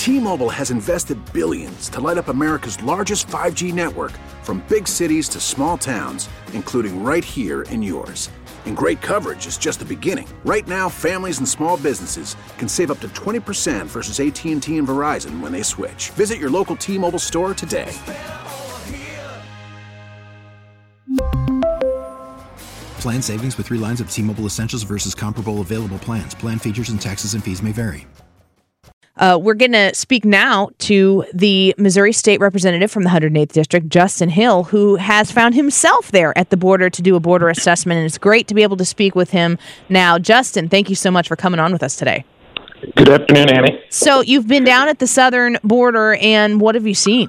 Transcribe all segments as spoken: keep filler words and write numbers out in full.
T-Mobile has invested billions to light up America's largest five G network, from big cities to small towns, including right here in yours. And great coverage is just the beginning. Right now, families and small businesses can save up to twenty percent versus A T and T and Verizon when they switch. Visit your local T-Mobile store today. Plan savings with three lines of T-Mobile Essentials versus comparable available plans. Plan features and taxes and fees may vary. Uh, we're going to speak now to the Missouri State Representative from the one hundred eighth District, Justin Hill, who has found himself there at the border to do a border assessment, and it's great to be able to speak with him now. Justin, thank you so much for coming on with us today. Good afternoon, Annie. So you've been down at the southern border, and what have you seen?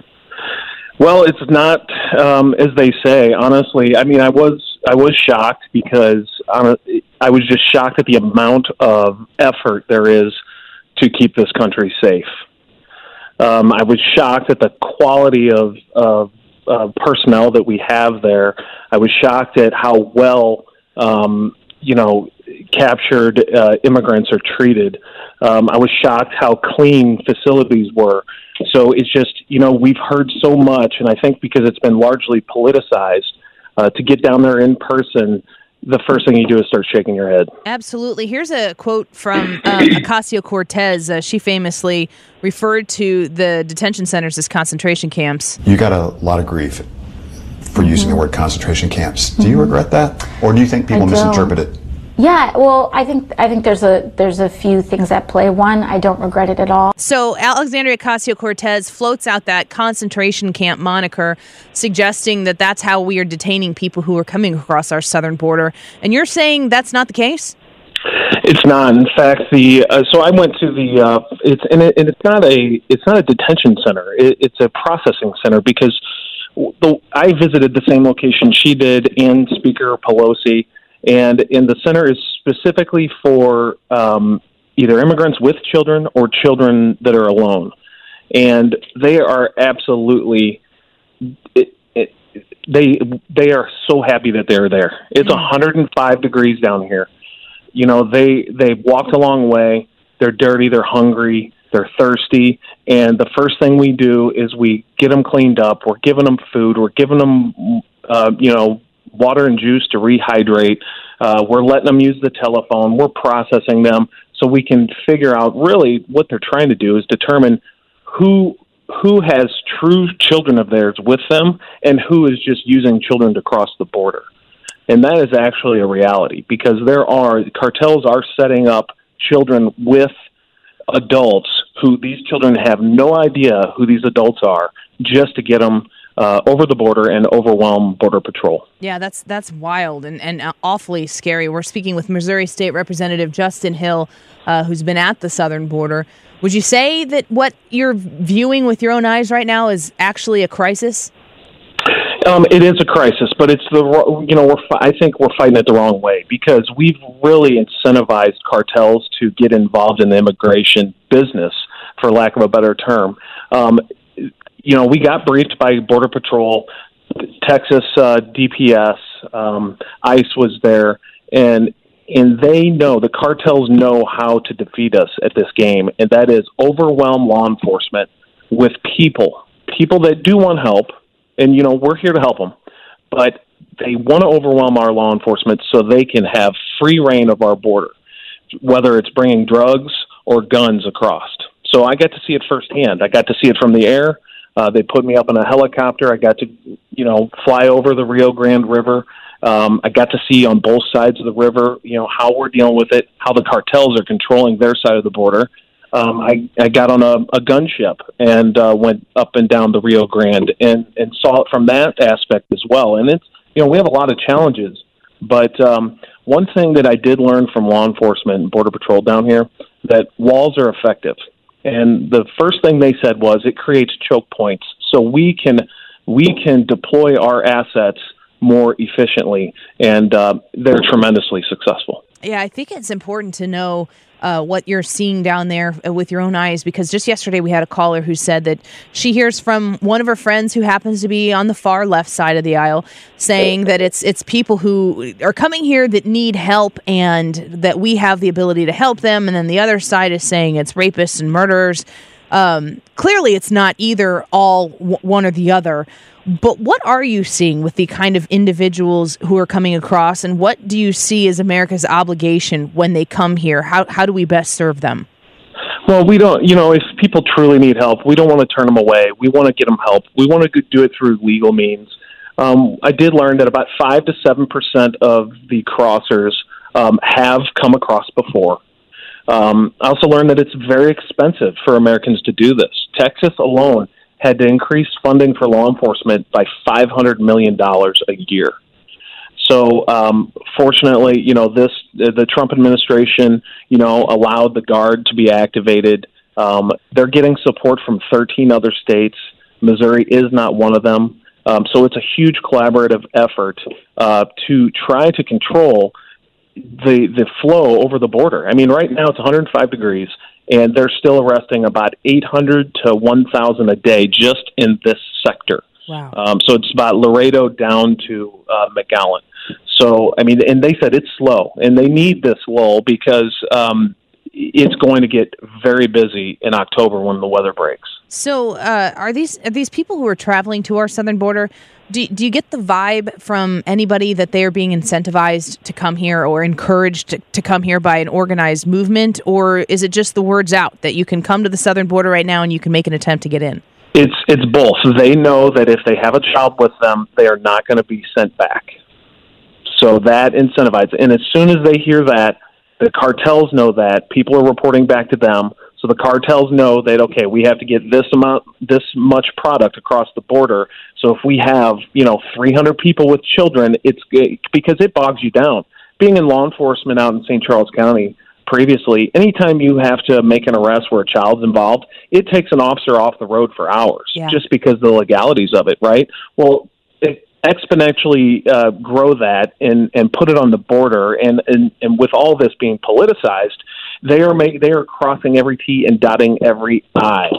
Well, it's not um, as they say. Honestly, I mean, I was I was shocked because um, I was just shocked at the amount of effort there is to keep this country safe. Um, I was shocked at the quality of, of uh, personnel that we have there. I was shocked at how well, um, you know, captured uh, immigrants are treated. Um, I was shocked how clean facilities were. So it's just, you know, we've heard so much, and I think because it's been largely politicized, uh, to get down there in person, the first thing you do is start shaking your head. Absolutely. Here's a quote from um, Ocasio-Cortez. Uh, she famously referred to the detention centers as concentration camps. You got a lot of grief for mm-hmm. using the word concentration camps. Do mm-hmm. you regret that? Or do you think people misinterpret it? Yeah, well, I think I think there's a there's a few things at play. One, I don't regret it at all. So Alexandria Ocasio-Cortez floats out that concentration camp moniker, suggesting that that's how we are detaining people who are coming across our southern border. And you're saying that's not the case? It's not. In fact, the uh, so I went to the uh, it's and, it, and it's not a it's not a detention center. It, it's a processing center because the, I visited the same location she did and Speaker Pelosi. And in the center is specifically for um, either immigrants with children or children that are alone. And they are absolutely, it, it, they they are so happy that they're there. It's one hundred five degrees down here. You know, they, they've walked a long way. They're dirty. They're hungry. They're thirsty. And the first thing we do is we get them cleaned up. We're giving them food. We're giving them, uh, you know, water and juice to rehydrate. Uh, we're letting them use the telephone. We're processing them so we can figure out really what they're trying to do is determine who who has true children of theirs with them and who is just using children to cross the border. And that is actually a reality because there are cartels are setting up children with adults who these children have no idea who these adults are just to get them Uh, over the border and overwhelm Border Patrol. Yeah, that's that's wild and, and awfully scary. We're speaking with Missouri State Representative Justin Hill, uh, who's been at the southern border. Would you say that what you're viewing with your own eyes right now is actually a crisis? Um, it is a crisis, but it's the you know we're I think we're fighting it the wrong way because we've really incentivized cartels to get involved in the immigration business, for lack of a better term. Um, You know, we got briefed by Border Patrol, Texas uh, D P S, um, ICE was there, and and they know, the cartels know how to defeat us at this game, and that is overwhelm law enforcement with people, people that do want help, and, you know, we're here to help them, but they want to overwhelm our law enforcement so they can have free reign of our border, whether it's bringing drugs or guns across. So I got to see it firsthand. I got to see it from the air. Uh, they put me up in a helicopter. I got to, you know, fly over the Rio Grande River. Um, I got to see on both sides of the river, you know, how we're dealing with it, how the cartels are controlling their side of the border. Um, I, I got on a, a gunship and uh, went up and down the Rio Grande and, and saw it from that aspect as well. And it's, you know, we have a lot of challenges. But um, one thing that I did learn from law enforcement and Border Patrol down here, that walls are effective. And the first thing they said was it creates choke points, so we can we can deploy our assets more efficiently, and uh, they're tremendously successful. Yeah, I think it's important to know uh, what you're seeing down there with your own eyes, because just yesterday we had a caller who said that she hears from one of her friends who happens to be on the far left side of the aisle saying that it's it's people who are coming here that need help and that we have the ability to help them, and then the other side is saying it's rapists and murderers. Um, clearly, it's not either all w- one or the other. But what are you seeing with the kind of individuals who are coming across, and what do you see as America's obligation when they come here? How how do we best serve them? Well, we don't, you know, if people truly need help, we don't want to turn them away. We want to get them help. We want to do it through legal means. Um, I did learn that about five to seven percent of the crossers um, have come across before. Um, I also learned that it's very expensive for Americans to do this. Texas alone had to increase funding for law enforcement by five hundred million dollars a year. So, um, fortunately, you know, this the Trump administration, you know, allowed the Guard to be activated. Um, they're getting support from thirteen other states. Missouri is not one of them. Um, so it's a huge collaborative effort uh, to try to control the the flow over the border. I mean, right now it's one hundred five degrees, and they're still arresting about eight hundred to one thousand a day just in this sector. Wow. Um, so it's about Laredo down to uh, McAllen. So, I mean, and they said it's slow, and they need this lull because um, it's going to get very busy in October when the weather breaks. So, uh, are these are these people who are traveling to our southern border? Do do you get the vibe from anybody that they are being incentivized to come here or encouraged to, to come here by an organized movement, or is it just the words out that you can come to the southern border right now and you can make an attempt to get in? It's it's both. They know that if they have a child with them, they are not going to be sent back. So that incentivizes. And as soon as they hear that, the cartels know that. People are reporting back to them. So the cartels know that, okay, we have to get this amount, this much product across the border. So if we have, you know, three hundred people with children, it's because it bogs you down. Being in law enforcement out in Saint Charles County previously, anytime you have to make an arrest where a child's involved, it takes an officer off the road for hours yeah. just because of the legalities of it, right? Well, it, exponentially uh, grow that and, and put it on the border, and, and, and with all this being politicized, they are make, they are crossing every T and dotting every I.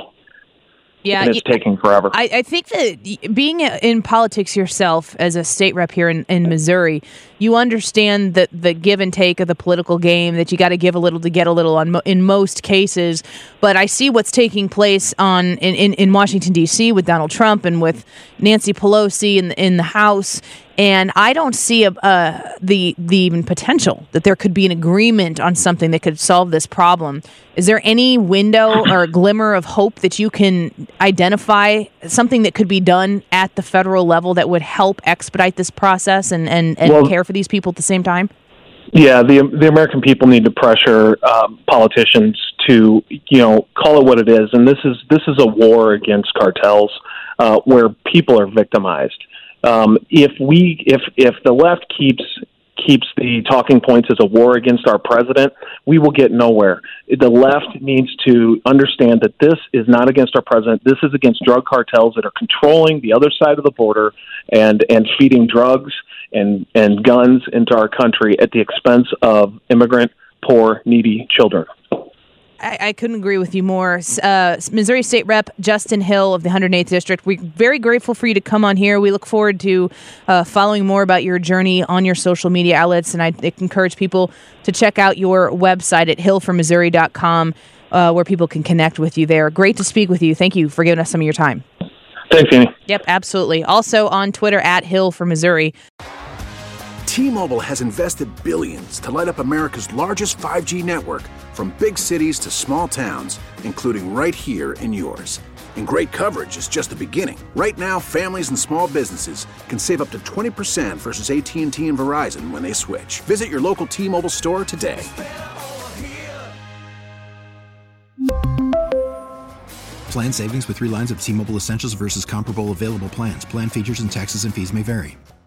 Yeah, and it's taking forever. I, I think that being in politics yourself as a state rep here in, in Missouri, you understand the, the give and take of the political game, that you got to give a little to get a little on mo- in most cases. But I see what's taking place on in, in, in Washington, D C with Donald Trump and with Nancy Pelosi in, in the House. And I don't see a, uh, the the even potential that there could be an agreement on something that could solve this problem. Is there any window or a glimmer of hope that you can identify something that could be done at the federal level that would help expedite this process and, and, and well, care for these people at the same time? Yeah, the the American people need to pressure um, politicians to, you know, call it what it is. And this is this is a war against cartels uh, where people are victimized. Um, if we, if if the left keeps keeps the talking points as a war against our president, we will get nowhere. The left needs to understand that this is not against our president. This is against drug cartels that are controlling the other side of the border and and feeding drugs and and guns into our country at the expense of immigrant, poor, needy children. I, I couldn't agree with you more. Uh, Missouri State Rep Justin Hill of the one hundred eighth District, we're very grateful for you to come on here. We look forward to uh, following more about your journey on your social media outlets, and I encourage people to check out your website at hill for missouri dot com, uh, where people can connect with you there. Great to speak with you. Thank you for giving us some of your time. Thanks, Annie. Yep, absolutely. Also on Twitter, at Hill for Missouri. T-Mobile has invested billions to light up America's largest five G network, from big cities to small towns, including right here in yours. And great coverage is just the beginning. Right now, families and small businesses can save up to twenty percent versus A T and T and Verizon when they switch. Visit your local T-Mobile store today. Plan savings with three lines of T-Mobile Essentials versus comparable available plans. Plan features and taxes and fees may vary.